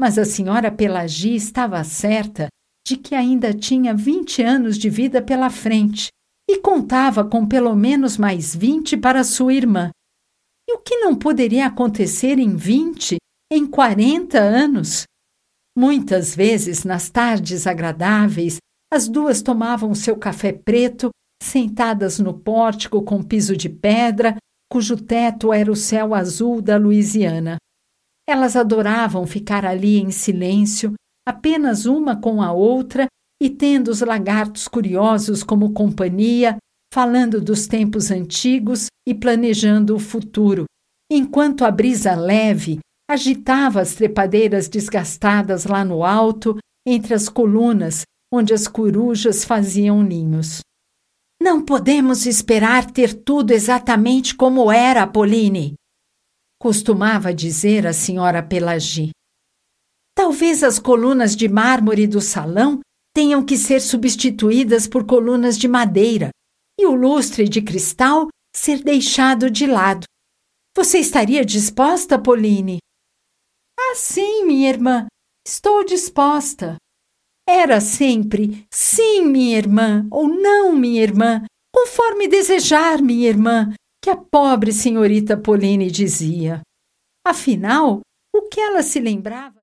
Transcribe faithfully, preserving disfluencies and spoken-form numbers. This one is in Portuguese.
Mas a senhora Pelagie estava certa de que ainda tinha vinte anos de vida pela frente e contava com pelo menos mais vinte para sua irmã. E o que não poderia acontecer em vinte, em quarenta anos? Muitas vezes, nas tardes agradáveis, as duas tomavam seu café preto, sentadas no pórtico com piso de pedra, cujo teto era o céu azul da Louisiana. Elas adoravam ficar ali em silêncio, apenas uma com a outra, e tendo os lagartos curiosos como companhia, falando dos tempos antigos e planejando o futuro, enquanto a brisa leve agitava as trepadeiras desgastadas lá no alto, entre as colunas onde as corujas faziam ninhos. Não podemos esperar ter tudo exatamente como era, Pauline, costumava dizer a senhora Pelagie. Talvez as colunas de mármore do salão tenham que ser substituídas por colunas de madeira e o lustre de cristal ser deixado de lado. Você estaria disposta, Pauline? Ah, sim, minha irmã, estou disposta. Era sempre sim, minha irmã, ou não, minha irmã, conforme desejar, minha irmã, que a pobre senhorita Pauline dizia. Afinal, o que ela se lembrava?